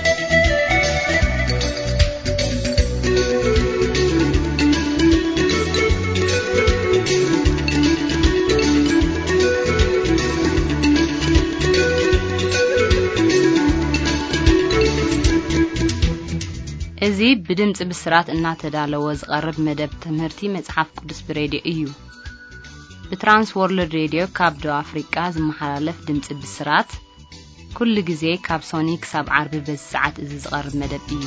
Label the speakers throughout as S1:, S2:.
S1: እዚ ብድምጽ ብስራት እናተዳለወ ዝቀርብ መደብ ትምህርቲ መጽሐፍ ቅዱስ ብሬዲዮ እዩ። በትራንስ ወርልድ ሬዲዮ ካብ ደቡብ አፍሪካ ዝመሓላለፍ ድምጽ ብስራት ኩሉ ግዜ ካብ ሶኒ ክሳብ ዓርብ በሰዓት እዚ ዝቀርብ መደብ እዩ።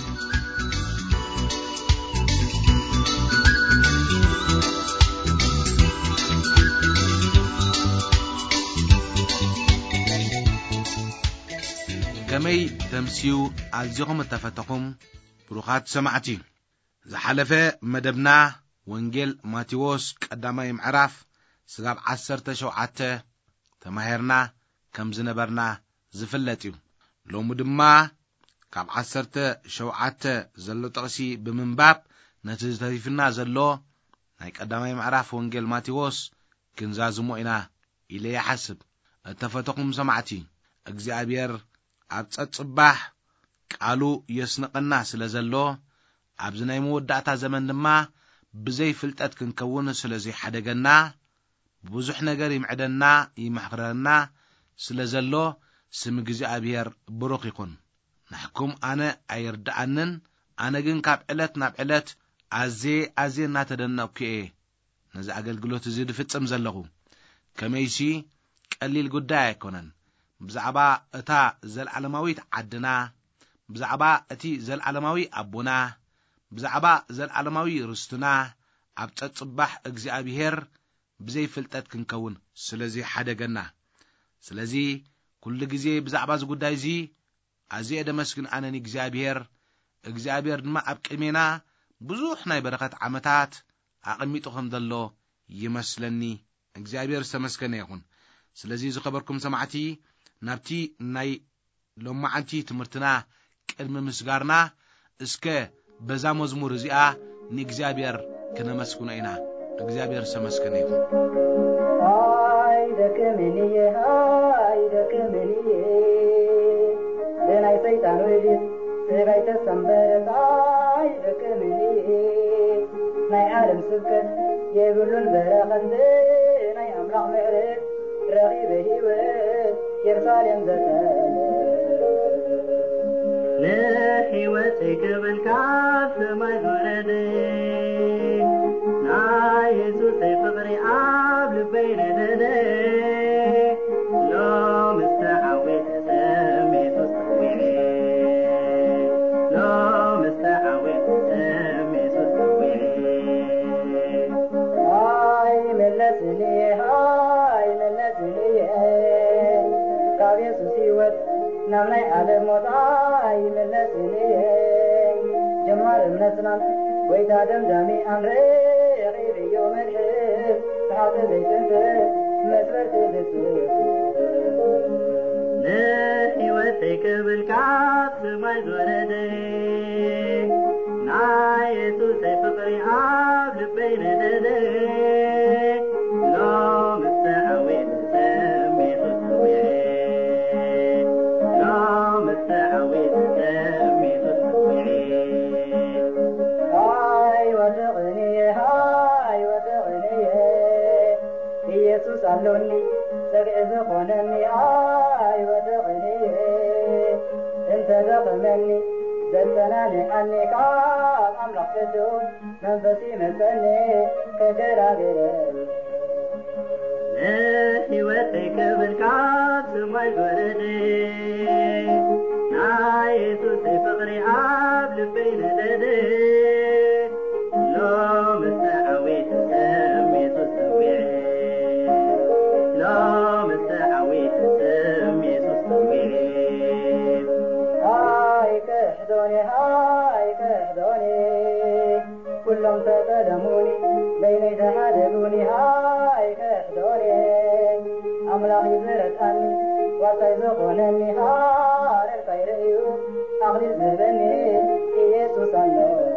S2: كمي تمسيو أزيكم التفتقم بروخات سمعتي زحلفة مدبنا وانجيل ماتيوس قدامي معرف سقاب 17 تماهرنا كم زنبرنا زفلتيو لو مدما كاب 17 زلو تقسي بمنباب نتزتريفنا زلو ناي قدامي معرف وانجيل ماتيوس كنزازمو إنا إلي حسب التفتقم سمعتي እግዚአብሔር ኣብ ጸጽባህ ቃሉ የስነቀና ስለዘሎ ኣብ ዝናይ መወዳእታ ዘመን ድማ ብዘይ ፍልጠት ክንከውን ስለዚ ሓደገና ብዙሕ ነገር ይምዕደና ይመሕረና ስለዘሎ ስም እግዚአብሔር ብሩኽ ይኹን። ንሕኩም ኣነ ኣይርዳኣንን ኣነ ግን ካብ ዕለት ናብ ዕለት ኣዜ እናተደነቅኩ እየ ነዚ ኣገልግሎት እዚ ድፍጽም ዘለኹ ከመይሲ ቀሊል ጉዳይ ኣይኮነን። ብዛዕባ እታ ዘለዓለማዊት ዓድና ብዛዕባ እቲ ዘለዓለማዊ ኣቦና ብዛዕባ ዘለዓለማዊ ርስቱና ኣብ ጸጽባህ እግዚአብሔር ብዘይ ፍልጠት ክንከውን ስለዚ ሓደገና ስለዚ ኩሉ ግዜ ብዛዕባ ዝጉዳይ እዚ ኣዝየ ደመስግን ኣነኒ እግዚአብሔር ድማ ኣብ ቅድሜና ብዙሕ ናይ በረኸት ዓመታት ኣቕሚጡ ከም ዘሎ ይመስለኒ። እግዚአብሔር ዝተመስገነ ይኹን። ስለዚ ዝኸበርኩም ሰማዕቲ ናብቲ ናይ ሎማዓንቲ ትምህርትና ቅድሚ ምስጋርና እስከ በዛ መዝሙር እዚኣ ንእግዚአብሔር ክነመስግኖ ኢና። እግዚአብሔር ዝተመስገነ ይኹን።
S3: አይ ደከመኒ ደናይ ሰይጣን ወዲት ሰባይ ተሰንበረ አይ ደከመኒ ናይ ዓለም ስብከት የብሉን በረኸት ናይ አምላኽ ምሕረት ረኺበ ህይወት የሩሳሌም ዘተን ለህይወት ክብል ካብ ሰማይ ወረደ ናይ ኢየሱስ ፍቅሪ ኣብ ልበይ ነደደ ሎም እስተዓዊት ሰም ኢየሱስ ተዊዐ ሎም እስተዓዊት ሰም ኢየሱስ ተዊዐ አይ መለስኒ ካብ ኢየሱስ ህይወት ናብ ናይ ዓለም ሞት ይመለስኒ ጀማር እምነትናን ወይታ ደምዳሚ ኣምረ ረኺብዮ መድሕን ብሓተ ዘይትንፍር መስበርቲ ልስብ ንህይወተይ ክብል ካብ ሰማይ ዝወረደ ናይ ኢየሱሰይ ፍቅሪ ኣብ ልበይ ነደደ ሎም እስተዓዊት ሰም ኢየሱስ ተዊዐ ሎም እስተዓዊት ሰም ኢየሱስ ተዊዐ ሃይ ወድቕኒ ኢየሱስ ኣለኒ ሰግዒ ዝኾነኒ ሃይ ወድቕኒ እንተደኽመኒ ዘተናንዐኒ ካብ ኣምላኽ ቅዱስ መንፈስ ይመልሰኒ ከገራገረኒ ንህይወተይ ክብል ካብ ሰማይ ዝወረደ ናይ ኢየሱሰይ ፍቅሪ ኣብ ልበይ ነደደ ሎም እስተዓዊት ሰም ኢየሱስ ተዊዐ ሎም እስተዓዊት ሰም ኢየሱስ ተዊዐ ሃይ ክሕዶኒ ኩሎም ተቀደሙኒ በይነይ ተሓደጉኒ ሃይ ክሕዶኒ ኣምላኽ ይዝረትኣኒ ዋልታይ ዝኾነኒ ሃረር ከይርእዩ ኣኽሊል ዝህበኒ ኢየሱስ ኣሎ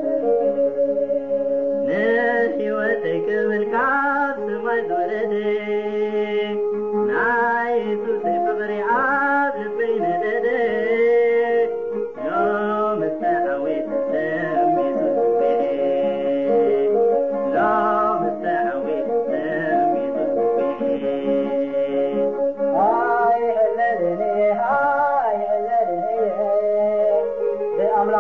S3: ንህይወተይ ክብል ካብ ሰማይ ዝወረደ ናይ ኢየሱሰይ ፍቅሪ ኣብ ልበይ ነደደ ሎም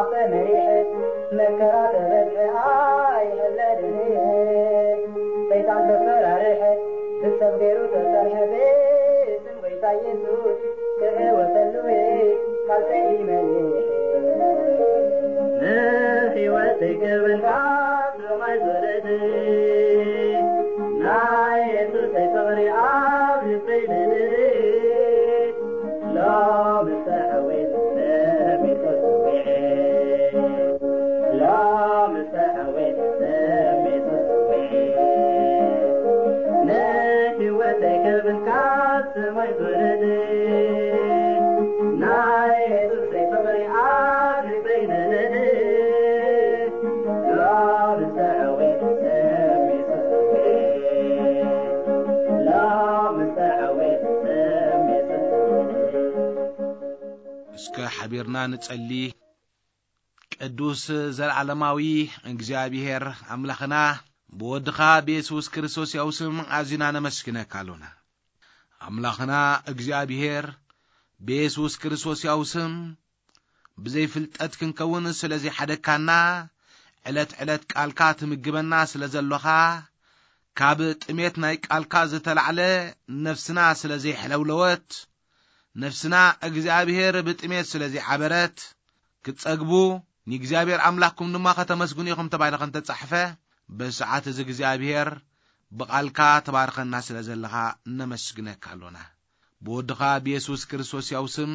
S3: عقل مريح مكرات بدعي هلالي بيتان سفر ريح بالصغير وتصرح باسم بيت يسوع كأ وسلوي قلبي مليح نحيوتك بالكعب ما يزردي نايت سيطغري عبر بيدي لا مستحوي سامي تسوي لا مستحوي سامي تسوي نحيوتك بالكعب ما يزردي نايت سيطغري عبر بيدي لا مستحوي سامي تسوي لا مستحوي سامي تسوي
S2: እስከ ሓቢርና ንጸሊ ቅዱስ ዘለዓለማዊ እግዚአብሔር አምላኽና በወድኻ በኢየሱስ ክርስቶስ ያው ስም አዚና ነመስግነካ አሎና አምላኽና እግዚአብሔር በኢየሱስ ክርስቶስ ያው ስም ብዘይ ፍልጠት ክንከውን ስለዚህ ሓደካና ዕለት ቃልካ ትምግበና ስለዘለኻ ካብ ጥሜት ናይ ቃልካ ዝተላዕለ ነፍስና ስለዚህ ሕለውለወት ነፍስና እግዚአብሔር በጥሜት ስለዚህ ዓበረት ክትጸግቡ ንእግዚአብሔር አምላክኩም ድማ ከተመስግኑ ይኹም ተባይለኸን ተጻሕፈ በሰዓት እዚ እግዚአብሔር በቃልካ ተባርከና ስለዘለኻ ነመስግነካ አሎና በወድኻ በኢየሱስ ክርስቶስ ያው ስም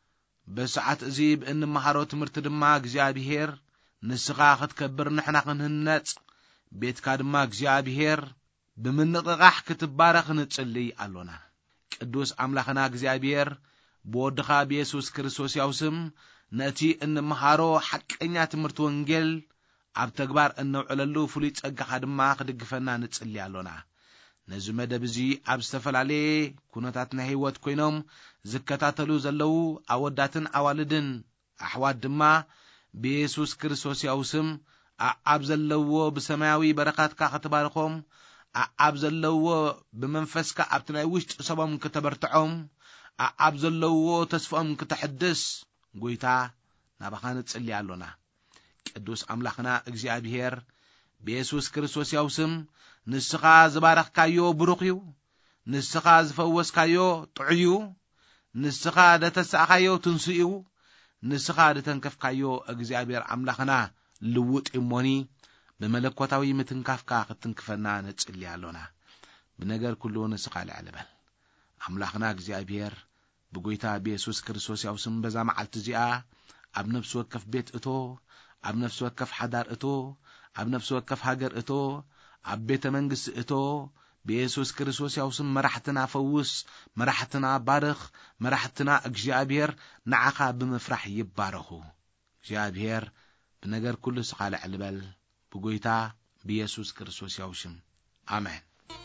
S2: በሰዓት እዚ በእንመሃሮ ትምህርት ድማ እግዚአብሔር ንስኻ ክትከብር ንሕና ክንህነጽ ቤትካ ድማ እግዚአብሔር ብምንቅቃሕ ክትባረኽ ንጽልይ አሎና ቅዱስ አምላኽና እግዚአብሔር በወድኻ በኢየሱስ ክርስቶስ ያው ስም ነቲ እንመሃሮ ሐቀኛ ትምህርት ወንጌል ኣብ ተግባር እንውዕለሉ ፍሉይ ጸጋኻ ድማ ክድግፈና ንጽልይ አሎና ነዚ መደብ እዚ ኣብ ዝተፈላለየ ኩነታት ናይ ህይወት ኮይኖም ዝከታተሉ ዘለው ኣወዳትን ኣዋልድን ኣሕዋት ድማ በኢየሱስ ክርስቶስ ያው ስም ኣብ ዘለዎ ብሰማያዊ በረኻትካ ክትባርኾም ኣብ ዘለዎ ብመንፈስካ ኣብቲ ናይ ውሽጢ ሰቦም ክትበርትዖም ኣብ ዘለዎ ተስፋኦም ክትሕድስ ጎይታ ናባኻ ንጽልይ አሎና ቅዱስ አምላኽና እግዚአብሔር በኢየሱስ ክርስቶስ ያው ስም ንስኻ ዝባረኽካዮ ብሩኽ እዩ ንስኻ ዝፈወስካዮ ጥዑይ እዩ ንስኻ ደተሳኻዮ ትንስኡ እዩ ንስኻ ደተንከፍካዮ እግዚአብሔር አምላኽና ልውጥ እሞኒ በመለኮታዊ ምትንካፍካ ክትንክፈና ንጽልይ አሎና በነገር ኩሉ ንስኻ ልዕልበል አምላኽና እግዚአብሔር በጎይታ በኢየሱስ ክርስቶስ ያው ስም በዛ መዓልት እዚኣ ኣብ ነፍስ ወከፍ ቤት እቶ ኣብ ነፍስ ወከፍ ሓዳር እቶ ኣብ ነፍስ ወከፍ ሃገር እቶ ኣብ ቤተ መንግስት እቶ በኢየሱስ ክርስቶስ ያው ስም መራሕትና ፈውስ መራሕትና ባርኽ መራሕትና እግዚአብሔር ንዓኻ ብምፍራሕ ይባረኹ እግዚአብሔር በነገር ኩሉ ንስኻ ልዕልበል በጎይታ በኢየሱስ ክርስቶስ ያው ስም አሜን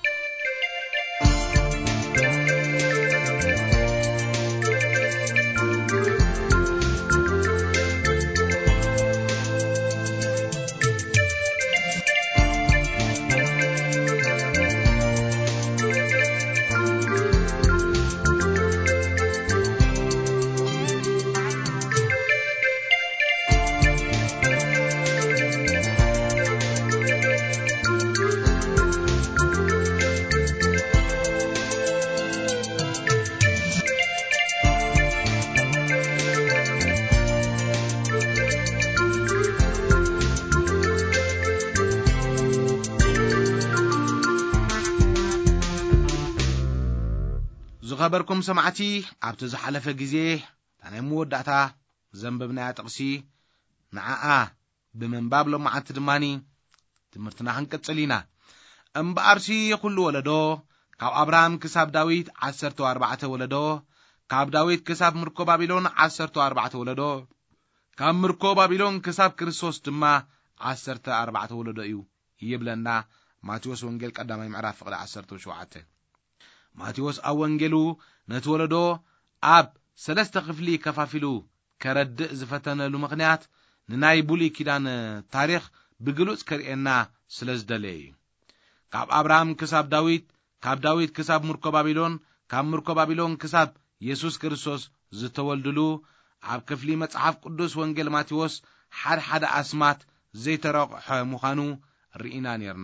S2: ዝኸበርኩም ሰማዕቲ ኣብቲ ዝሓለፈ ግዜ ታናይ መወዳእታ ዘንበብና ጥቕሲ ንዓኣ ብምንባብ ሎማዓት ድማኒ ትምህርትና ክንቀጽል ኢና እምበኣርሲ ኩሉ ወለዶ ካብ አብርሃም ክሳብ ዳዊት 14 ወለዶ ካብ ዳዊት ክሳብ ምርኮ ባቢሎን 14 ወለዶ ካብ ምርኮ ባቢሎን ክሳብ ክርስቶስ ድማ 14 ወለዶ እዩ ይብለና ማቴዎስ ወንጌል ቀዳማይ ምዕራፍ ፍቅዲ 17 ማቴዎስ ኣብ ወንጌሉ ነቲ ወለዶ ኣብ ሰለስተ ክፍሊ ከፋፊሉ ከረድእ ዝፈተነሉ ምኽንያት ንናይ ብሉይ ኪዳን ታሪኽ ብግሉጽ ከርኤና ስለዝደለየ እዩ ካብ አብርሃም ክሳብ ዳዊት ካብ ዳዊት ክሳብ ምርኮ ባቢሎን ካብ ምርኮ ባቢሎን ክሳብ ኢየሱስ ክርስቶስ ዝተወልድሉ ኣብ ክፍሊ መጽሓፍ ቅዱስ ወንጌል ማቴዎስ ሓደ ኣስማት ዘይተረቕሖ ምዃኑ ርኢና ነርና።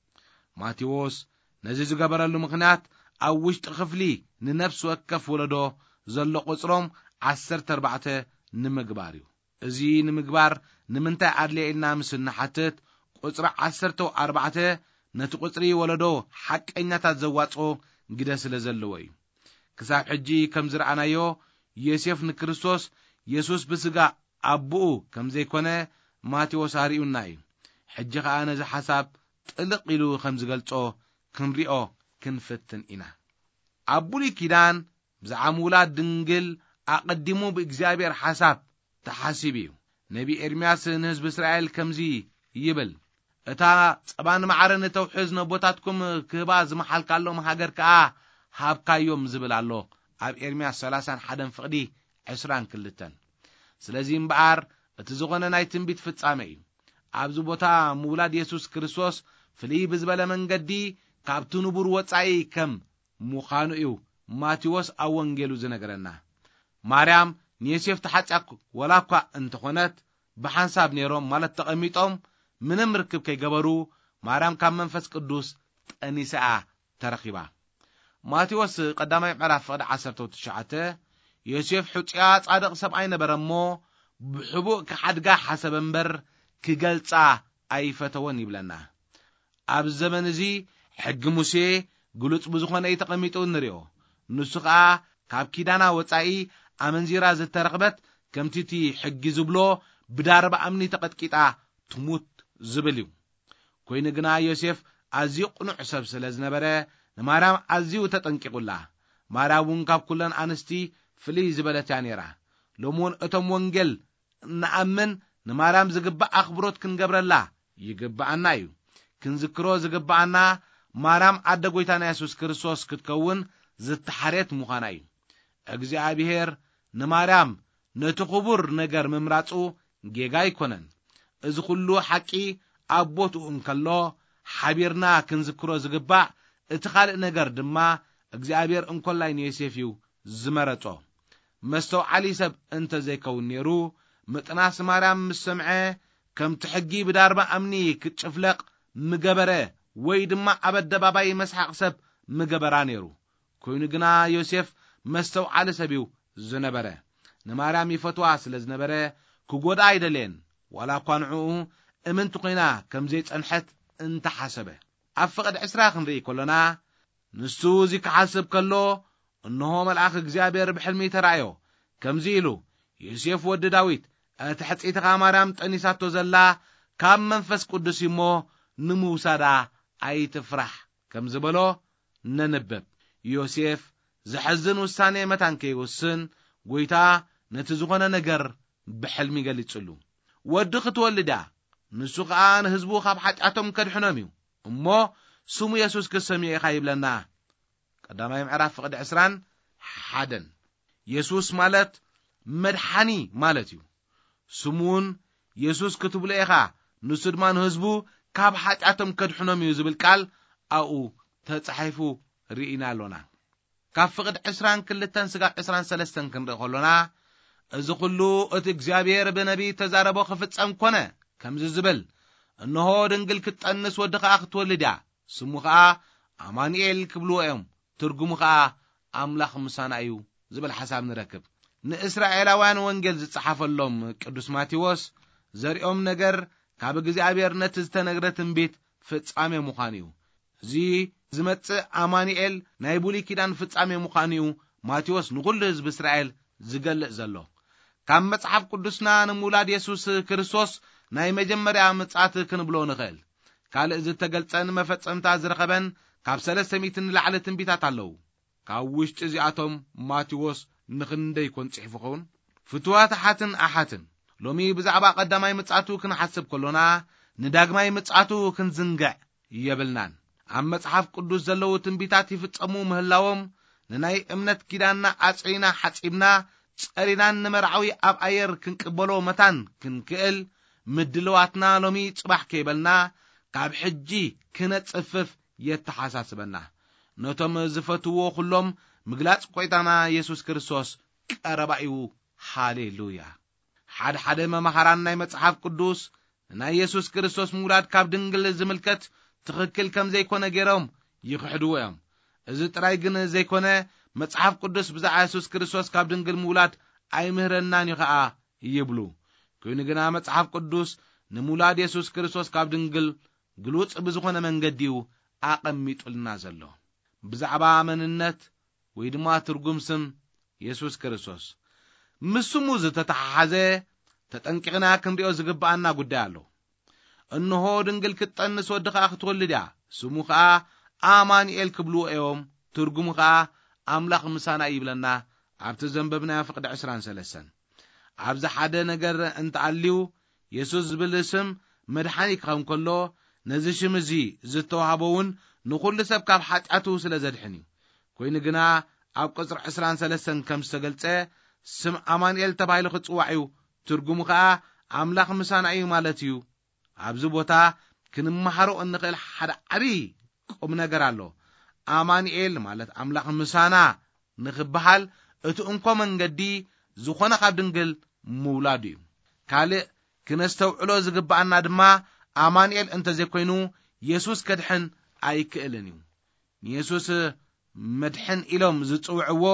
S2: ማቴዎስ ነዚ ዝገበረሉ ምኽንያት ኣብ ውሽጢ ክፍሊ ንነፍሲ ወከፍ ወለዶ ዘሎ ቁጽሮም 14 ንምግባር እዩ። እዚ ንምግባር ንምንታይ ኣድልየ ኢልና ምስ ንሓትት ቁጽሪ 14 ነቲ ቁጽሪ ወለዶ ሓቀኛታት ዘዋጽኦ ግደ ስለ ዘለዎ እዩ። ክሳብ ሕጂ ከም ዝረኣናዮ ዮሴፍ ንክርስቶስ ኢየሱስ ብስጋ ኣቦኡ ከም ዘይኮነ ማቴዎስ ኣርዩና እዩ። ሕጂ ከዓ ነዚ ሓሳብ ጥልቕ ኢሉ ከም ዝገልጾ ክንሪኦ ክንፍትን ኢና። ኣብ ብሉይ ኪዳን ብዛዕባ ምውላድ ድንግል ኣቐዲሙ ብእግዚአብሔር ሓሳብ ተሓሲብ እዩ። ነቢ ኤርምያስ ንህዝቢ እስራኤል ከምዚ ይብል፣ እታ ጸባን መዓርን ተውሕዝ ነቦታትኩም ክህባ ዝመሓልካሎም ሃገር ከዓ ሃብካዮም ዝብል ኣሎ ኣብ ኤርምያስ 31 ፍቕዲ 22። ስለዚ እምበኣር እቲ ዝኾነ ናይ ትንቢት ፍጻሜ እዩ። ኣብዚ ቦታ ምውላድ ኢየሱስ ክርስቶስ ፍልይ ብዝበለ መንገዲ ካብቲ ንቡር ወጻኢ ከም ምዃኑ እዩ ማቴዎስ ኣብ ወንጌሉ ዝነገረና። ማርያም ንዮሴፍ ተሓጫክ ወላ እኳ እንተኾነት ብሓንሳብ ነይሮም ማለት ተቐሚጦም ምንም ርክብ ከይገበሩ ማርያም ካብ መንፈስ ቅዱስ ጠኒስኣ ተረኺባ። ማቴዎስ ቀዳማይ ምዕራፍ ፍቕዲ 19 ዮሴፍ ሕጹያ ጻድቕ ሰብኣይ ነበረ እሞ ብሕቡእ ክሓድጋ ሓሰበ እምበር ክገልጻ ኣይፈተወን ይብለና። ኣብ ዘመን እዚ ሕጊ ሙሴ ግሉጽ ብዝኾነ ተቐሚጡ ንሪኦ። ንሱ ከዓ ካብ ኪዳና ወጻኢ ኣመንዚራ ዝተረኽበት ከምቲ እቲ ሕጊ ዝብሎ ብዳርባ እምኒ ተቐጥቂጣ ትሙት ዝብል እዩ። ኮይኑ ግና ዮሴፍ ኣዝዩ ቕኑዕ ሰብ ስለ ዝነበረ ንማርያም ኣዝዩ ተጠንቂቑላ። ማርያም እውን ካብ ኩለን ኣንስቲ ፍልይ ዝበለት እያ ነይራ። ሎሚ እውን እቶም ወንጌል ንኣምን ንማርያም ዝግባእ ኣኽብሮት ክንገብረላ ይግባአና እዩ። ክንዝክሮ ዝግባአና ማርያም ኣደ ጐይታና ኢየሱስ ክርስቶስ ክትከውን ዝተሓርየት ምዃና እዩ። እግዚአብሔር ንማርያም ነቲ ክቡር ነገር ምምራጹ ጌጋ ይኮነን። እዚ ኩሉ ሓቂ ኣብ ቦትኡ እንከሎ ሓቢርና ክንዝክሮ ዝግባእ እቲ ካልእ ነገር ድማ እግዚአብሔር እንኮላይ ንዮሴፍ እዩ ዝመረጾ። መስተውዓሊ ሰብ እንተ ዘይከውን ነይሩ ምጥናስ ማርያም ምስ ሰምዐ ከምቲ ሕጊ ብዳርባ እምኒ ክትጭፍለቕ ምገበረ ወይ ድማ ኣብ ኣደባባይ መስሓቕ ሰብ ምገበራ ነይሩ። ኮይኑ ግና ዮሴፍ መስተውዓሊ ሰብ እዩ ዝነበረ። ንማርያም ይፈትዋ ስለ ዝነበረ ክጎዳ ኣይደልየን። ዋላ እኳ ንዕኡ እምንቲ ኮይና ከም ዘይጸንሐት እንተሓሰበ። ኣብ ፍቕዲ 20 ክንርኢ ከሎና ንሱ እዚ ክሓስብ ከሎ እንሆ መልአኽ እግዚአብሔር ብሕልሚ ተራእዮ ከምዚ ኢሉ፣ ዮሴፍ ወዲ ዳዊት እቲ ሕፂትኻ ማርያም ጠኒሳቶ ዘላ ካብ መንፈስ ቅዱስ እሞ ንምውሳዳ ኣይትፍራሕ ከም ዝበሎ ነንበብ። ዮሴፍ ዝሕዝን ውሳኔ መታን ከይወስን ጐይታ ነቲ ዝኾነ ነገር ብሕልሚ ገሊጹሉ። ወዲ ክትወልዳ ንሱ ከዓ ንህዝቡ ካብ ሓጫቶም ከድሕኖም እዩ እሞ ስሙ ኢየሱስ ክሰምዮ ኢኻ ይብለና። ቀዳማይ ምዕራፍ ፍቕዲ 21 ኢየሱስ ማለት መድሓኒ ማለት እዩ። ስሙን ኢየሱስ ክትብሎ ኢኻ ንሱ ድማ ንህዝቡ ካብ ሓጫቶም ከድሕኖም እዩ ዝብል ቃል ኣብኡ ተጻሒፉ ርኢና ኣሎና። ካብ ፍቕዲ 22 ስጋብ 23 ክንርኢ ከሎና እዚ ኩሉ እቲ እግዚአብሔር ብነቢ ተዛረቦ ክፍጸም ኮነ ከምዚ ዝብል፣ እንሆ ድንግል ክትጠንስ ወዲ ከዓ ክትወልዳ ስሙ ከዓ ኣማኑኤል ክብልዎ እዮም፣ ትርጉሙ ከዓ ኣምላኽ ምሳና እዩ ዝብል ሓሳብ ንረክብ። ንእስራኤላውያን ወንጌል ዝጸሓፈሎም ቅዱስ ማቴዎስ ዘሪኦም ነገር ካብ እግዚአብሔር ነቲ ዝተነግረ ትንቢት ፍጻሜ ምዃኑ እዩ። እዚ ዝመጽእ ኣማኑኤል ናይ ብሉይ ኪዳን ፍጻሜ ምዃኑ እዩ ማቴዎስ ንኹሉ ህዝቢ እስራኤል ዝገልጽ ዘሎ። ካብ መጽሓፍ ቅዱስና ንምውላድ ኢየሱስ ክርስቶስ ናይ መጀመርያ ምጽኣት ክንብሎ ንኽእል። ካልእ ዝተገልጸን መፈጸምታ ዝረኸበን ካብ 300 ንላዕሊ ትንቢታት ኣለዉ። ካብ ውሽጢ እዚኣቶም ማቴዎስ ንኽንደይ ኮን ጽሒፉ ኸውን? ፍትዋት ኣሓትን ሎሚ ብዛዕባ ቀዳማይ ምጽኣቱ ክንሓስብ ከሎና ንዳግማይ ምጽኣቱ ክንዝንግዕ የብልናን። ኣብ መጽሓፍ ቅዱስ ዘለዉ ትንቢታት ይፍጸሙ ምህላዎም ንናይ እምነት ኪዳንና ኣጽሪና ሓጺብና ጸሪናን ንመርዓዊ ኣብ ኣየር ክንቅበሎ መታን ክንክእል ምድልዋትና ሎሚ ጽባሕ ከይበልና ካብ ሕጂ ክነጽፍፍ የተሓሳስበና። ነቶም ዝፈትዎ ኩሎም ምግላጽ ጐይታና ኢየሱስ ክርስቶስ ቀረባ እዩ ሃሌሉያ ሓደ መምሃራን ናይ መጽሓፍ ቅዱስ ናይ ኢየሱስ ክርስቶስ ምውላድ ካብ ድንግል ዝምልከት ትኽክል ከም ዘይኮነ ገይሮም ይኽሕድዎ እዮም። እዚ ጥራይ ግን ዘይኮነ መጽሓፍ ቅዱስ ብዛዕባ ኢየሱስ ክርስቶስ ካብ ድንግል ምውላድ ኣይምህረናን እዩ ከዓ ይብሉ። ኮይኑ ግና መጽሓፍ ቅዱስ ንምውላድ ኢየሱስ ክርስቶስ ካብ ድንግል ግሉጽ ብዝኾነ መንገዲው ኣቐሚጡልና ዘሎ ብዛዕባ መንነት ወይ ድማ ትርጉም ስም ኢየሱስ ክርስቶስ ምስሙ ዝተተሓሓዘ ተጠንቂቕና ክንሪኦ ዝግባአና ጉዳይ ኣሎ። እንሆ ድንግል ክትጠንስ ወድኻ ክትወልድ እያ፣ ስሙ ከዓ ኣማኑኤል ክብልዎ እዮም፣ ትርጉሙ ከዓ ኣምላኽ ምሳና ይብለና ኣብቲ ዘንበብናዮ ፍቅዲ 23 ኣብዚ ሓደ ነገር እንተኣልዩ ኢየሱስ ዝብል ስም መድሓኒ ክኸውን ከሎ ነዚ ሽም እዚ ዝተዋህበውን ንኹሉ ሰብ ካብ ሓጢአቱ ስለ ዘድሕን እዩ። ኮይኑ ግና ኣብ ቁጽሪ 23 ከም ዝተገልጸ ስም ኣማኑኤል ተባሂሉ ክጽዋዕ እዩ፣ ትርጉሙ ከዓ ኣምላኽ ምሳና እዩ ማለት እዩ። ኣብዚ ቦታ ክንመሃሮ እንኽእል ሓደ ዓብይ ቁም ነገር ኣሎ። ኣማኑኤል ማለት ኣምላኽ ምሳና ንኽበሃል እቲ እንኮ መንገዲ ዝኾነ ካብ ድንግል ምውላድ እዩ። ካልእ ክነስተውዕሎ ዝግባአና ድማ ኣማኑኤል እንተዘይኮይኑ ኢየሱስ ከድሕን ኣይክእልን እዩ። ኢየሱስ መድሕን ኢሎም ዝጽውዕዎ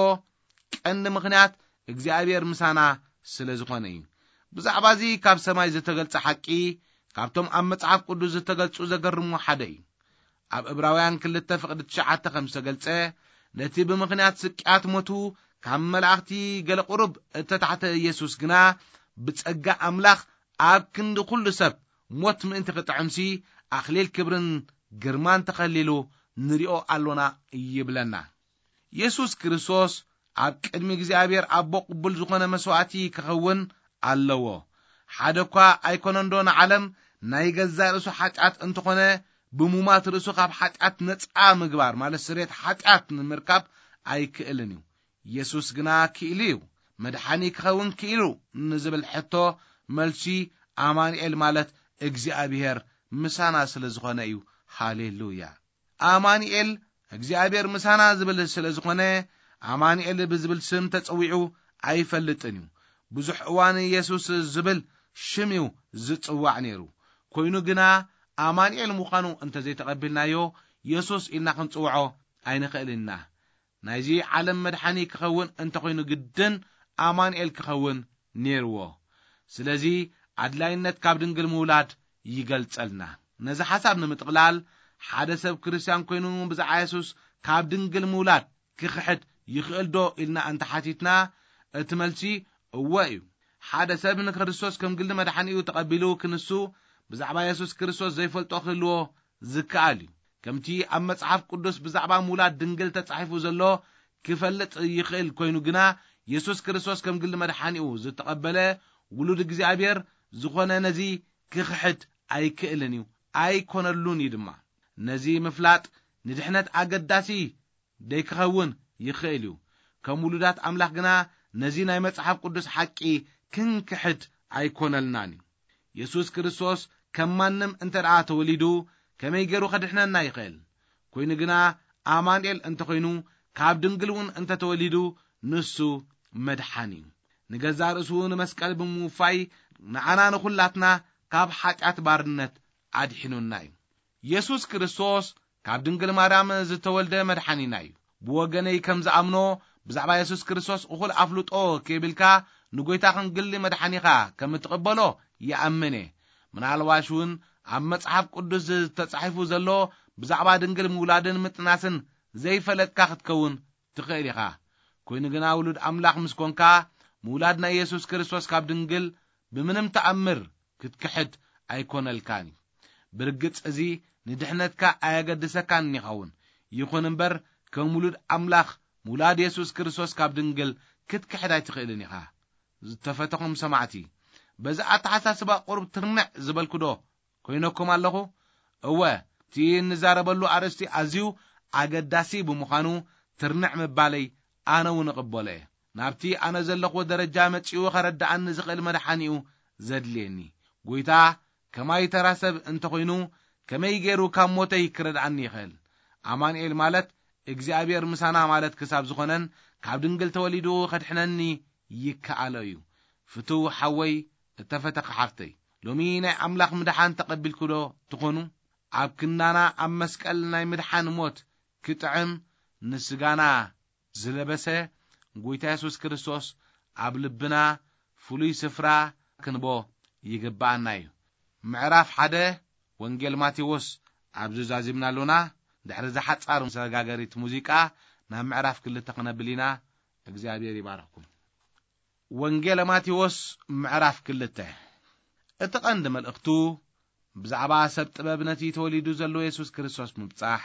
S2: ቀንዲ ምኽንያት እግዚአብሔር ምሳና ስለ ዝኾነ እዩ። ብዛዕባ እዚ ካብ ሰማይ ዝተገልጸ ሓቂ ካብቶም ኣብ መጽሓፍ ቅዱስ ዝተገልጹ ዘገርሙ ሓደ እዩ። ኣብ ዕብራውያን 2:9 ከም ዝተገልጸ ነቲ ብምኽንያት ስቅያት ሞቱ ካብ መላእኽቲ ገለ ቁሩብ እተታሕተ ኢየሱስ ግና ብጸጋ ኣምላኽ ኣብ ክንዲ ኩሉ ሰብ ሞት ምእንቲ ክጥዕምሲ ኣኽሊል ክብርን ግርማን ተኸሊሉ ንሪኦ ኣሎና ይብለና። ኢየሱስ ክርስቶስ ኣብ ቅድሚ እግዚአብሔር ኣቦ ቅቡል ዝኾነ መስዋዕቲ ክኸውን ኣለዎ። ሓደ እኳ ኣይኮነንዶ ንዓለም ናይ ገዛ ርእሱ ሓጢአት እንተኾነ ብሙማት ርእሱ ካብ ሓጢአት ነፃ ምግባር ማለት ስርየት ሓጢአት ንምርካብ ኣይክእልን እዩ። ኢየሱስ ግና ክኢሉ እዩ መድሓኒ ክኸውን ክኢሉ ንዝብል ሕቶ መልሲ ኣማኑኤል ማለት እግዚአብሔር ምሳና ስለ ዝኾነ እዩ። ሃሌሉያ ኣማኑኤል እግዚአብሔር ምሳና ዝብል ስለ ዝኾነ ኣማኑኤል ብዝብል ስም ተጸዊዑ ኣይፈልጥን እዩ። ብዙሕ እዋን ኢየሱስ ዝብል ሽም እዩ ዝጽዋዕ ነይሩ። ኮይኑ ግና ኣማኑኤል ምዃኑ እንተዘይተቐቢልናዮ ኢየሱስ ኢልና ክንጽውዖ ኣይንኽእልና። ናይዚ ዓለም መድሓኒ ክኸውን እንተኾይኑ ግድን ኣማኑኤል ክኸውን ነይርዎ። ስለዚ ኣድላይነት ካብ ድንግል ምውላድ ይገልጸልና። ነዚ ሓሳብ ንምጥቕላል ሓደ ሰብ ክርስቲያን ኮይኑ ብዛዕባ ኢየሱስ ካብ ድንግል ምውላድ ክኽሕድ ይኽእል ዶ ኢልና እንተሓቲትና እቲ መልሲ እወ እዩ። ሓደ ሰብ ንክርስቶስ ከም ግሊ መድሓኒኡ ተቐቢሉ ክንሱ ብዛዕባ ኢየሱስ ክርስቶስ ዘይፈልጦ ክህልዎ ዝከኣል እዩ። ከምቲ ኣብ መጽሓፍ ቅዱስ ብዛዕባ ምውላድ ድንግል ተጻሒፉ ዘሎ ክፈልጥ ይኽእል ኮይኑ ግና ኢየሱስ ክርስቶስ ከም ግሊ መድሓኒኡ ዝተቐበለ ውሉድ እግዚአብሔር ዝኾነ ነዚ ክኽሕድ ኣይክእልን እዩ፣ ኣይኮነሉን እዩ ድማ። ነዚ ምፍላጥ ንድሕነት ኣገዳሲ ደይክኸውን ይኽእል እዩ። ከም ውሉዳት ኣምላኽ ግና ነዚ ናይ መጽሓፍ ቅዱስ ሓቂ ክንክሕድ ኣይኮነልናን እዩ። ኢየሱስ ክርስቶስ ከም ማንም እንተደኣ ተወሊዱ ከመይ ገይሩ ከድሕነና ይኽእል። ኮይኑ ግና ኣማኑኤል እንተኾይኑ ካብ ድንግልውን እንተተወሊዱ ንሱ መድሓኒ እዩ። ንገዛ ርእሱ ንመስቀል ብምውፋይ ንዓና ንኹላትና ካብ ሓጢአት ባርነት ኣድሒኑና እዩ። ኢየሱስ ክርስቶስ ካብ ድንግል ማርያም ዝተወልደ መድሓኒና እዩ። ብወገነይ ከም ዝኣምኖ ብዛዕባ ኢየሱስ ክርስቶስ እኹል ኣፍልጦ ከይብልካ ንጎይታኽን ግሊ መድሓኒኻ ከም እትቕበሎ ይኣምነ። ምናልባሽ እውን ኣብ መጽሓፍ ቅዱስ ተጻሒፉ ዘሎ ብዛዕባ ድንግል ምውላድን ምጥናስን ዘይፈለጥካ ክትከውን ትኽእል ኢኻ። ኮይኑ ግና ውሉድ ኣምላኽ ምስ ኮንካ ምውላድ ናይ ኢየሱስ ክርስቶስ ካብ ድንግል ብምንም ተኣምር ክትክሕድ ኣይኮነልካን እዩ። ብርግጽ እዚ ንድሕነትካ ኣየገድሰካን ይኸውን። ይኹን እምበር ከም ውሉድ ኣምላኽ ምውላድ ኢየሱስ ክርስቶስ ካብ ድንግል ክትክሕድ ኣይትኽእልን ኢኻ። ዝተፈተኹም ሰማዕቲ በዛ ኣተሓሳስባ ቁርብ ትርንዕ ዝበልኩዶ ኮይነኩም ኣለኹ? እወ እቲ ንዛረበሉ ኣርእስቲ ኣዝዩ ኣገዳሲ ብምዃኑ ትርንዕ ምባለይ ኣነ እውን እቕበሎ እየ። ናብቲ ኣነ ዘለኹ ደረጃ መጺኡ ኸረዳእኒ ዝኽእል መድሓኒኡ ዘድልየኒ ጐይታ ከማይ ተራ ሰብ እንተኾይኑ ከመይ ገይሩ ካብ ሞተይ ክረዳእኒ ይኽእል? ኣማኑኤል ማለት እግዚአብሔር ምሳና ማለት ክሳብ ዝኾነን ካብ ድንግል ተወሊዱ ኸድሕነኒ ይከኣለዩ ፍቱ ሓወይ እተፈተኸ ሓፍተይ ሎሚ ናይ ኣምላኽ ምድሓን ተቐቢልኩዶ ትኾኑ ኣብ ክንዳና ኣብ መስቀል ናይ ምድሓን ሞት ክጥዕም ንስጋና ዝለበሰ ጎይታ ኢየሱስ ክርስቶስ ኣብ ልብና ፍሉይ ስፍራ ክንቦ ይግባአና እዩ ምዕራፍ 1 ወንጌል ማቴዎስ ኣብ ዝዛዚምናሉና ድሕሪ ዝሓጻር ሰጋገሪት ሙዚቃ ናብ ምዕራፍ 2 ክነብሊና እግዚአብሔር ይባርኩም ወንጌል ማቴዎስ ምዕራፍ 2 እቲ ቀንዲ መልእኽቱ ብዛዕባ ሰብ ጥበብ ነቲ ተወሊዱ ዘሎ ኢየሱስ ክርስቶስ ምብጻሕ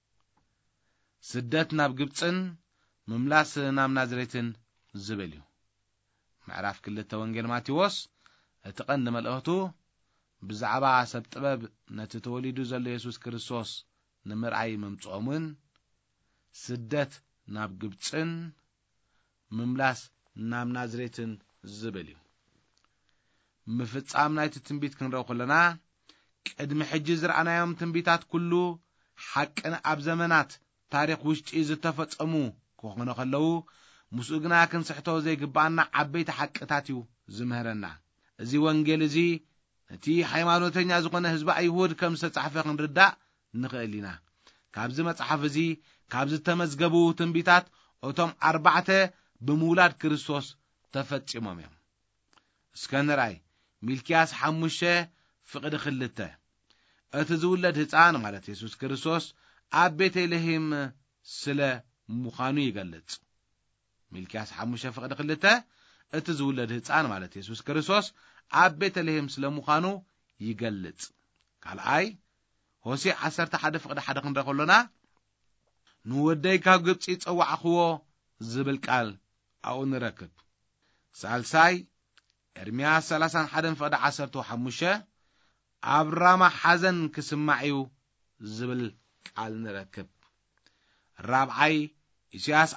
S2: ስደት ናብ ግብፅን ምምላስ ናብ ናዝሬትን ዝብል እዩ ምዕራፍ 2 ወንጌል ማቴዎስ እቲ ቀንዲ መልእኽቱ ብዛዕባ ሰብ ጥበብ ነቲ ተወሊዱ ዘሎ ኢየሱስ ክርስቶስ ንምርኣይ ምምጽኦምን ስደት ናብ ግብፅን ምምላስ ናብ ናዝሬትን ዝብል እዩ ምፍጻም ናይቲ ትንቢት ክንረው ከለና ቅድሚ ሕጂ ዝረኣናዮም ትንቢታት ኩሉ ሓቅን ኣብ ዘመናት ታሪኽ ውሽጢ ዝተፈጸሙ ክኾኑ ከለዉ ምስኡ ግና ክንስሕቶ ዘይግባአና ዓበይቲ ሓቅታት እዩ ዝምህረና እዚ ወንጌል እዚ ነቲ ሃይማኖተኛ ዝኾነ ህዝቢ ኣይሁድ ከም ዝተጻሕፈ ክንርዳእ ንኽእል ኢና ካብዚ መጽሓፍ እዚ ካብ ዝተመዝገቡ ትንቢታት እቶም 4 ብምውላድ ክርስቶስ ተፈጺሞም እዮም እስከ ንርኣይ ሚልክያስ 5:2 እቲ ዝውለድ ህፃን ማለት ኢየሱስ ክርስቶስ ኣብ ቤተልሔም ስለ ምዃኑ ይገልጽ ሚልክያስ 5:2 እቲ ዝውለድ ህፃን ማለት ኢየሱስ ክርስቶስ ኣብ ቤተልሔም ስለ ምዃኑ ይገልጽ ካልኣይ ሆሴዕ 11:1 ክንረኸሎና ንወደይ ካብ ግብፂ ጸዋዕኽዎ ዝብል ቃል ኣብኡ ንረክብ ሳልሳይ ኤርምያስ 31:15 ኣብ ራማ ሓዘን ክስማዕ እዩ ዝብል ቃል ንረክብ ራብዓይ ኢሳይያስ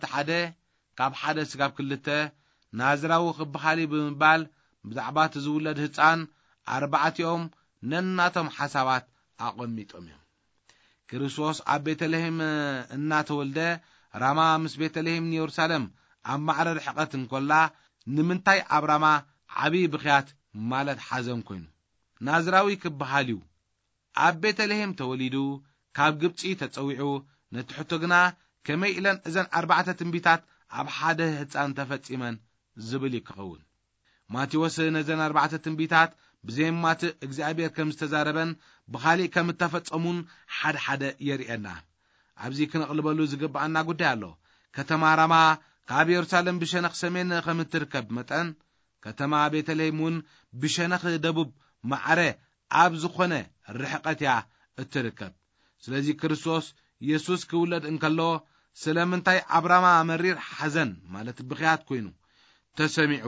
S2: 11:1-2 ናዝራዊ ክበሃል ብምባል ብዛዕባ ዝውለድ ህፃን 4ኦም ነናቶም ሓሳባት ኣቐሚጦም እዮም ክርስቶስ ኣብ ቤተልሔም እናተወልደ ራማ ምስ ቤተልሔም ኢየሩሳሌም ኣብ ማዕረ ርሕቐት እንኮላ ንምንታይ ኣብ ራማ ዓብይ ብኽያት ማለት ሓዘን ኮይኑ ናዝራዊ ክበሃል እዩ ኣብ ቤተልሔም ተወሊዱ ካብ ግብፂ ተጸዊዑ ነትሕቶ ግና ከመይ ኢለን እዘን 4 ትንቢታት ኣብ ሓደ ህፃን ተፈጺመን ዝብል ይክኸውን ማቴዎስ ነዘን 4 ትንቢታት ብዘይማት እግዚአብሔር ከም ዝተዛረበን ብኻሊእ ከም ተፈጸሙን ሓደ የርኤና ኣብዚ ክንቕልበሉ ዝግባአና ጉዳይ ኣሎ ከተማ ራማ ካብ ኢየሩሳሌም ብሸነኽ ሰሜን ከም እትርከብ መጠን ከተማ ቤተልሔም እውን ብሸነኽ ደቡብ ማዕረ ኣብ ዝኾነ ርሕቐት እያ እትርከብ ስለዚ ክርስቶስ ኢየሱስ ክውለድ እንከሎ ስለምንታይ ኣብ ራማ መሪር ሓዘን ማለት ብኽያት ኮይኑ ተሰሚዑ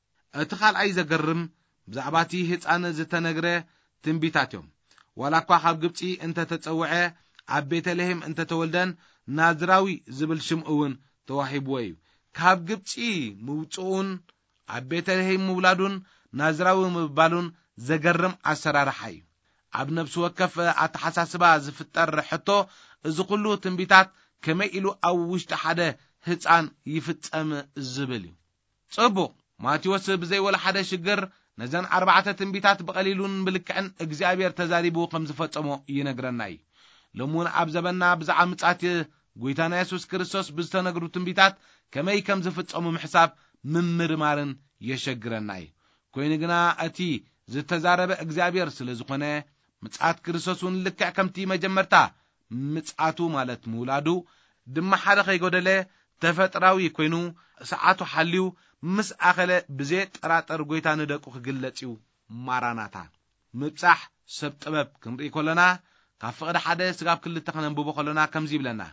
S2: እቲ ካልኣይ ዘገርም ብዛዕባ እቲ ህፃን ዝተነግረ ትንቢታት እዮም ዋላ እኳ ካብ ግብፂ እንተተጸውዐ ኣብ ቤተልሔም እንተተወልደን ናዝራዊ ዝብል ሽም እውን ተዋሂብዎ እዩ ካብ ግብፂ ምውፅኡን ኣብ ቤተልሔም ምውላዱን ናዝራዊ ምባሉን ዘገርም ኣሰራርሓ እዩ ኣብ ነብሲ ወከፍ ኣተሓሳስባ ዝፍጠር ሕቶ እዚ ኩሉ ትንቢታት ከመይ ኢሉ ኣብ ውሽጢ ሓደ ህፃን ይፍጸም ዝብል እዩ ጽቡቕ ማቴዎስ ብዘይወላ ሓደ ሽግር ነዘን 4 ትንቢታት ብቐሊሉን ብልክዕን እግዚአብሔር ተዛሪቡ ከም ዝፈጸሞ ይነግረና እዩ ለሙን ኣብ ዘበና ብዛዕባ ምጻት ጎይታና ኢየሱስ ክርስቶስ ብዝተነግሩ ትንቢታት ከመይ ከም ዝፍጸሙ ምሕሳብ ምምርማርን የሸግረና እዩ ኮይኑ ግና እቲ ዝተዛረበ እግዚአብሔር ስለ ዝኾነ ምጻት ክርስቶስን ልክዕ ከምቲ መጀመርታ ምጻቱ ማለት ምውላዱ ድማ ሓደ ከይጎደለ ተፈጥራዊ ኮይኑ ሰዓቱ ሓልዩ ምስ ኣኸለ ብዘይ ጠራጠር ጎይታ ንደቁ ክግለጽ እዩ ማራናታ ምብጻሕ ሰብ ጥበብ ክንርኢ ከለና ካብ ፍቕዲ 1 ስጋብ 2 ክነንብቦ ከለና ከምዚ ይብለና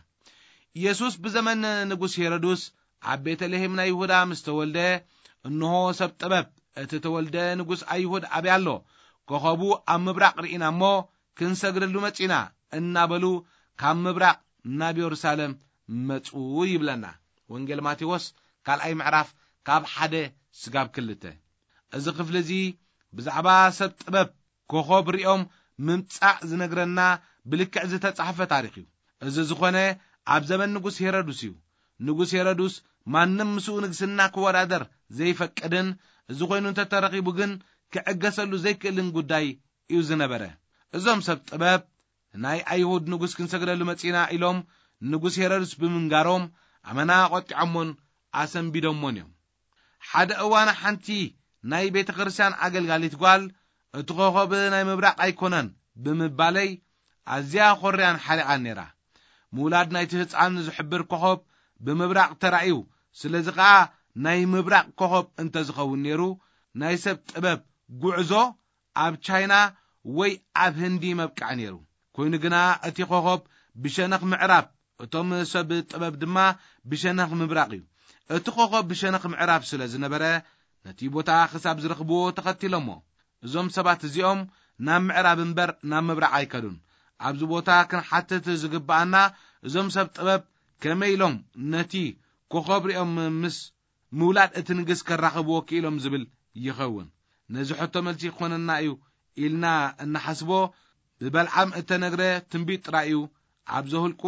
S2: ኢየሱስ ብዘመን ንጉስ ሄሮድስ ኣብ ቤተልሔም ናይ ይሁዳ ምስ ተወልደ እንሆ ሰብ ጥበብ እቲ ተወልደ ንጉስ ኣይሁድ ኣብያሎ ኮኸቡ ኣብ ምብራቅ ርኢና እሞ ክንሰግደሉ መጺና እናበሉ ካብ ምብራቅ ናብ ኢየሩሳሌም መጹ ይብለና ወንጌል ማቴዎስ ካልኣይ ምዕራፍ ካብ 1 ስጋብ 2 እዚ ክፍሊ እዚ ብዛዕባ ሰብ ጥበብ ኮኸብ ሪኦም ምምጻእ ዝነግረና ብልክዕ ዝተጻሕፈ ታሪኽ እዩ እዚ ዝኾነ ኣብ ዘመን ንጉስ ሄሮድስ እዩ ንጉስ ሄሮድስ ማንም ምስኡ ንግስና ክወዳደር ዘይፈቅድን እዚ ኮይኑ ተተረኺቡ ግን ክዕገሰሉ ዘይክእልን ጉዳይ እዩ ዝነበረ። እዞም ሰብ ጥበብ ናይ አይሁድ ንጉስ ክንሰግደሉ መጺና ኢሎም ንጉስ ሄሮድስ ብምንጋሮም ኣመና ቆጢዖሞን ኣሰንቢዶሞን እዮም። ሓደ እዋን ሓንቲ ናይ ቤተ ክርስቲያን ኣገልጋሊት ጓል እቲ ኮኸብ ናይ ምብራቕ ኣይኮነን ብምባለይ ኣዝያ ኮርያን ሓሪቓን ነይራ። ምውላድ ናይቲ ህፃን ዝሕብር ኮኸብ ብምብራቕ ተራእዩ። ስለዚ ከዓ ናይ ምብራቕ ኮኸብ እንተዝኸውን ነይሩ ናይ ሰብ ጥበብ ጉዕዞ ኣብ ቻይና ወይ ኣብ ህንዲ መብቃዕ ነይሩ። ኮይኑ ግና እቲ ኮኸብ ብሸነኽ ምዕራብ እቶም ሰብ ጥበብ ድማ ብሸነኽ ምብራቕ እዩ። እቲ ኮኸብ ብሸነኽ ምዕራብ ስለ ዝነበረ ነቲ ቦታ ክሳብ ዝረኽብዎ ተኸቲሎሞ። እዞም ሰባት እዚኦም ናብ ምዕራብ እምበር ናብ ምብራቕ ኣይከዱን። ኣብዚ ቦታ ክንሓትት ዝግባአና እዞም ሰብ ጥበብ ከመይ ኢሎም ነቲ ኮኸብ ሪኦም ምስ ምውላድ እቲ ንግስ ከራኽብዎ ክኢሎም ዝብል ይኸውን። ነዚ ሕቶ መልሲ ክኾነና እዩ ኢልና እናሓስቦ ብበልዓም እተነግረ ትንቢት ጥራይ እዩ። ኣብ ዘሁልቁ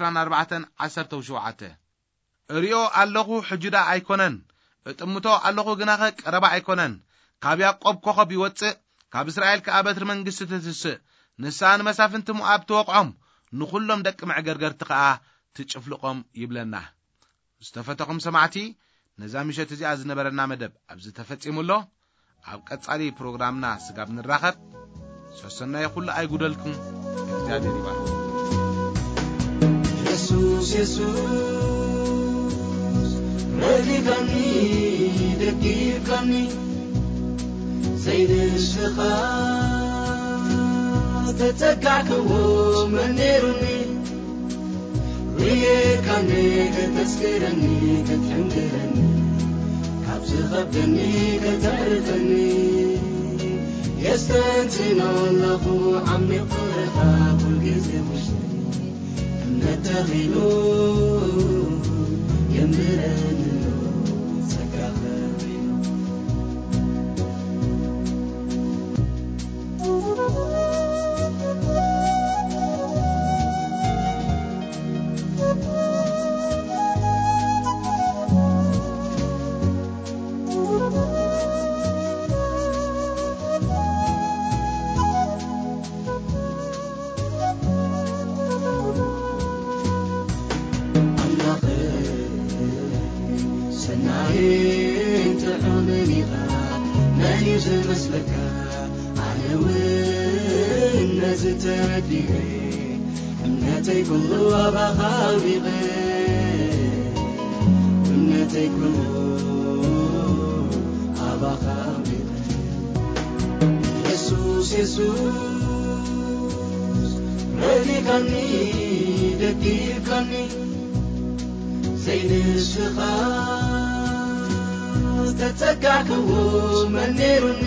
S2: 24:17 ሪኦ ኣለኹ ሕጁዳ ኣይኮነን፣ እጥምቶ ኣለኹ ግናኸ ቀረባ ኣይኮነን። ካብ ያዕቆብ ኮኸብ ይወፅእ፣ ካብ እስራኤል ከዓ በትሪ መንግስቲ ትትስእ። ንሳን መሳፍንቲ ሞዓብ ትወቅዖም፣ ንኹሎም ደቂ መዕገርገርቲ ከዓ ትጭፍልቆም ይብለና። ዝተፈተኹም ሰማዕቲ ነዛ ምሸት እዚኣ ዝነበረና መደብ ኣብዚ ተፈጺሙሎ። ኣብ ቀጻሊ ፕሮግራምና ስጋብ ንራኸብ። ሰሰናይ ኩሉ ኣይጉደልኩም። እግዚአብሔር ይባርክ።
S4: ኢየሱስ ረዲካኒ ደጊካኒ ዘይንሽኻ ተተካክዎ መኔሩኒ ርየካኒ ከተስክረኒ ከተሕንግረኒ ካብ ዝኸብደኒ ከተዕርፈኒ የስተንትኖ ኣለኹ ዓሚቕ ፍቕርኻ ኩልጊዜ ውሽጢ እምነት ተኺሉ የምህረኒ ጸጋኸ እምነተይ ኩሉ ኣባኻ ቢቐ እምነተይ ኩሉ ኣባኻ ቢቐ ኢየሱስ ረዲካኒ ደጊካኒ ዘይንሽኻ ተተካክዎ መኔሩኒ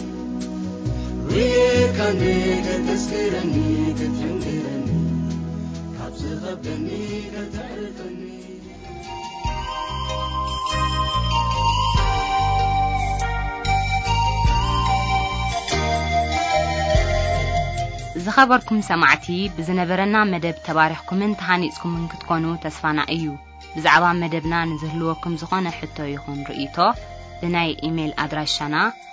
S4: ርየካኒ ከተስክረኒ ከተሕንግረኒ ካብ ዝኸብደኒ ከተዕርፈኒ
S1: ዝኸበርኩም ሰማዕቲ ብዝነበረና መደብ ተባሪኽኩምን ተሃኒጽኩምን ክትኮኑ ተስፋና እዩ። ብዛዕባ መደብና ንዝህልወኩም ዝኾነ ሕቶ ይኹን ርእይቶ ብናይ ኢሜል ኣድራሻና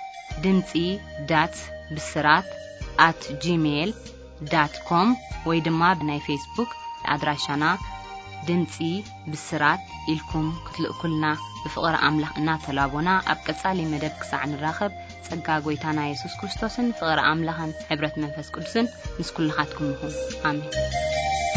S1: ድምፂ.ብስራት@gmail.com ወይ ድማ ብናይ ፌስቡክ ኣድራሻና ድምፂ ብስራት ኢልኩም ክትልእኩልና ብፍቕሪ ኣምላኽ እናተላቦና ኣብ ቀጻሊ መደብ ክሳዕ ንራኸብ ጸጋ ጎይታና ኢየሱስ ክርስቶስን ፍቕሪ ኣምላኽን ሕብረት መንፈስ ቅዱስን ምስ ኩልኻትኩም ይኹን። ኣሜን።